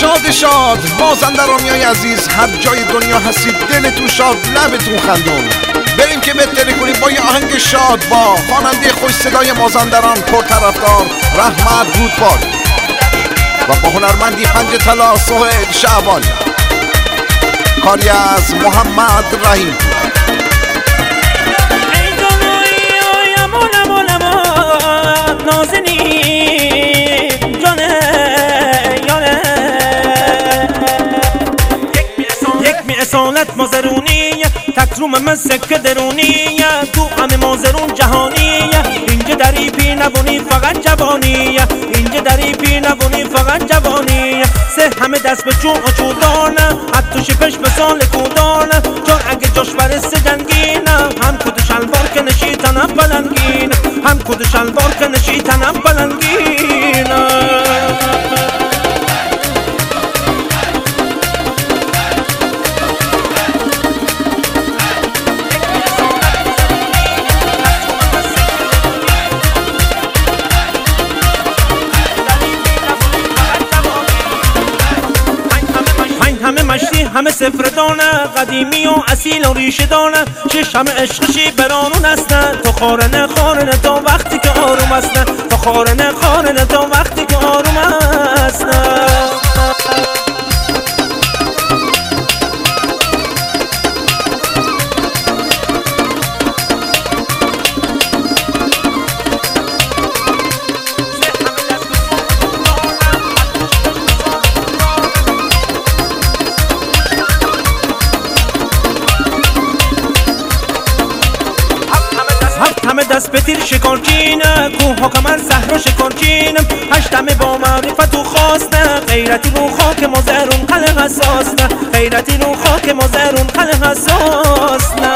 شاد شاد مازندرانیای عزیز، هر جای دنیا هستید دلتون شاد لبتون خندون. بریم که بهتری کنیم با یه آهنگ شاد با خواننده خوش صدای مازندران پرطرفدار رحمت رودباری و با هنرمندی پنج طلا سهیل شعبانی، کاری از محمد رحیم. اصالت مازرونیه تکروم من سکه درونیه، تو همه مازرون جهانیه. اینجا دری پیر نبونی فقط جوانیه، اینجا دری پیر نبونی فقط جوانیه. سه همه دست به چون و چودانه، حتی شپش به سال کودانه. چون اگه جاش برسه جنگینه، هم کود شلوار که نشیتنم بلنگینه، هم کود شلوار که نشیتنم بلنگینه. همه مشتی همه صفر دانه، قدیمی و اصیل و ریشه دانه. شش همه عشقشی برانون هستن، تو خارنه خارنه تا وقتی که آروم هستن، تو خارنه خارنه تا وقتی که آروم هستن. همه دست به تیر شکارچینه، کوه ها کمر صحرا شکارچینم. هشتمه با معرفت و خواستن، غیرتی رو خاک مازرون قلق حساسن، غیرتی رو خاک مازرون قلق حساسن.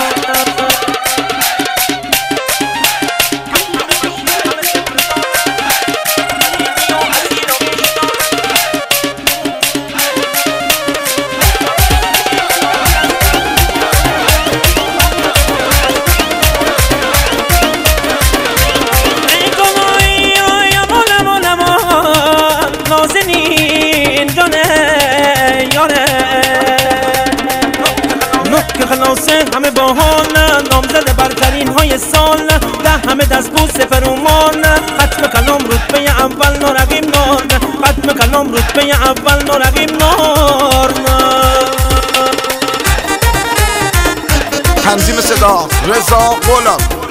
که خلاصه همه باهانه، نامزد برترین های سال. ده همه دست بود سفر اومان، ختم کلام رتبه اول نارقیم نار، ختم کلام رتبه اول نارقیم نار. تنظیم صدا رضا غلام.